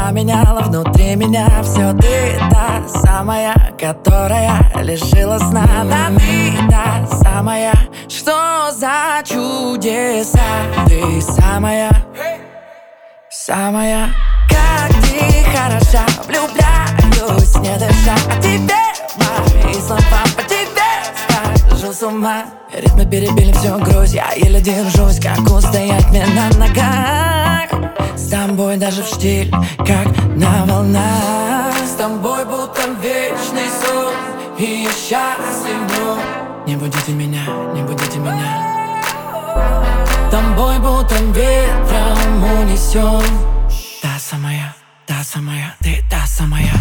поменяла внутри меня все. Ты та самая, которая лишила сна. Да ты та самая, что за чудеса. Ты самая, самая. Как ты хороша, влюбляюсь, не дыша. О тебе мои слова, по тебе схожу с ума. Ритмы перебили всю грусть, я еле держусь. Как устоять мне на ногах? С тобой даже в штиль, как на волнах. С тобой будто вечный сон, и я счастлив в нем. Не будите меня, не будите меня. Тобой будто ветром унесен. Та самая, ты та самая.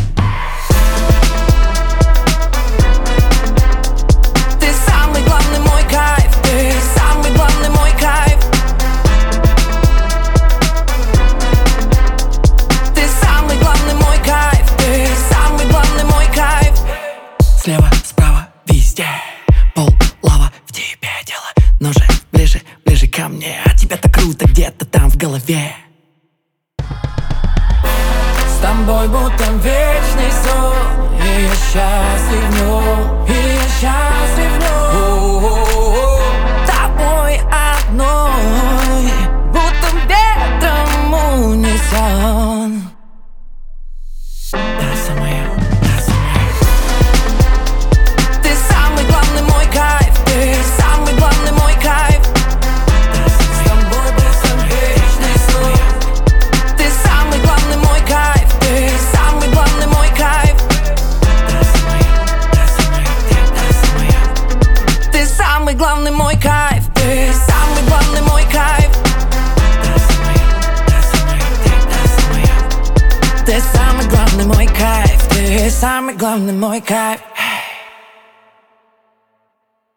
Ты самый главный мой кайф, ты самый главный мой кайф. Ты самый главный мой кайф, ты самый главный мой кайф. Слева, справа, везде пол, лава, в тебе дело. Но же ближе, ближе ко мне. А тебя так круто где-то там в голове. С тобой будто вечный сон, и я счастлив в нем, и я счастлив в нем. Тобой одной, будто ветром унесен. Та самая, та самая. Ты самый главный мой кайф, ты самый главный мой кайф. С тобой будто вечный сон. Ты самый главный мой кайф. Ты самый главный мой кайф. Ты самый главный мой кайф. Ты самый главный мой кайф. Ты самый главный мой кайф. Ты самый главный мой кайф.